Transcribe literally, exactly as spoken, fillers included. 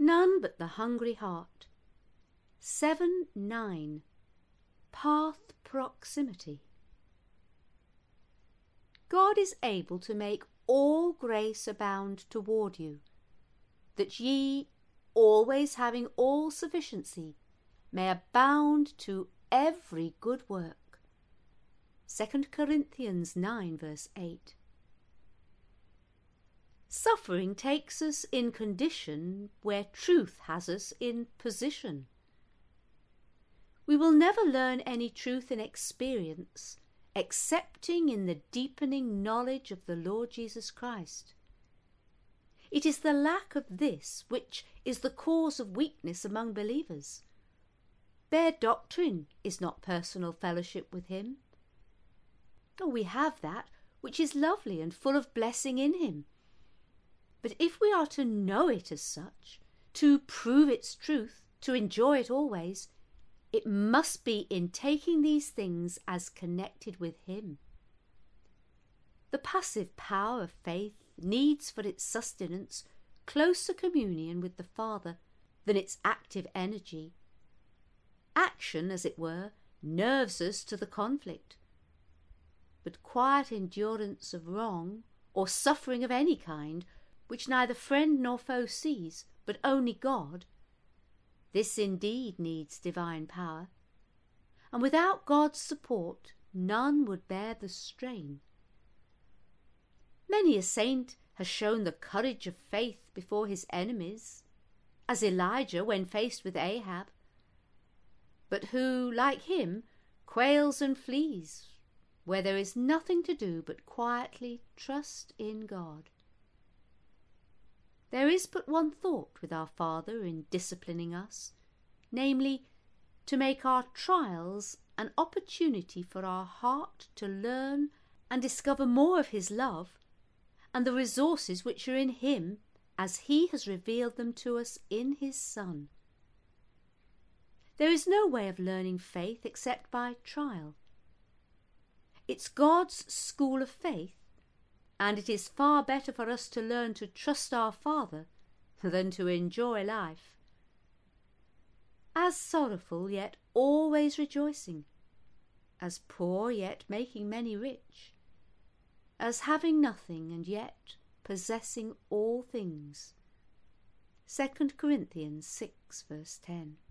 none but the hungry heart. seven nine. Path proximity. God is able to make all grace abound toward you, that ye, always having all sufficiency, may abound to every good work. Second Corinthians nine verse eight. Suffering takes us in condition where truth has us in position. We will never learn any truth in experience, excepting in the deepening knowledge of the Lord Jesus Christ. It is the lack of this which is the cause of weakness among believers. Bare doctrine is not personal fellowship with him. Oh, we have that which is lovely and full of blessing in him. But if we are to know it as such, to prove its truth, to enjoy it always, it must be in taking these things as connected with him. The passive power of faith needs for its sustenance closer communion with the Father than its active energy. Action, as it were, nerves us to the conflict. But quiet endurance of wrong, or suffering of any kind, which neither friend nor foe sees, but only God, this indeed needs divine power, and without God's support none would bear the strain. Many a saint has shown the courage of faith before his enemies, as Elijah when faced with Ahab, but who, like him, quails and flees, where there is nothing to do but quietly trust in God. There is but one thought with our Father in disciplining us, namely, to make our trials an opportunity for our heart to learn and discover more of his love and the resources which are in him as he has revealed them to us in his Son. There is no way of learning faith except by trial. It's God's school of faith, and it is far better for us to learn to trust our Father than to enjoy life. As sorrowful, yet always rejoicing, as poor, yet making many rich, as having nothing, and yet possessing all things. Second Corinthians six verse ten.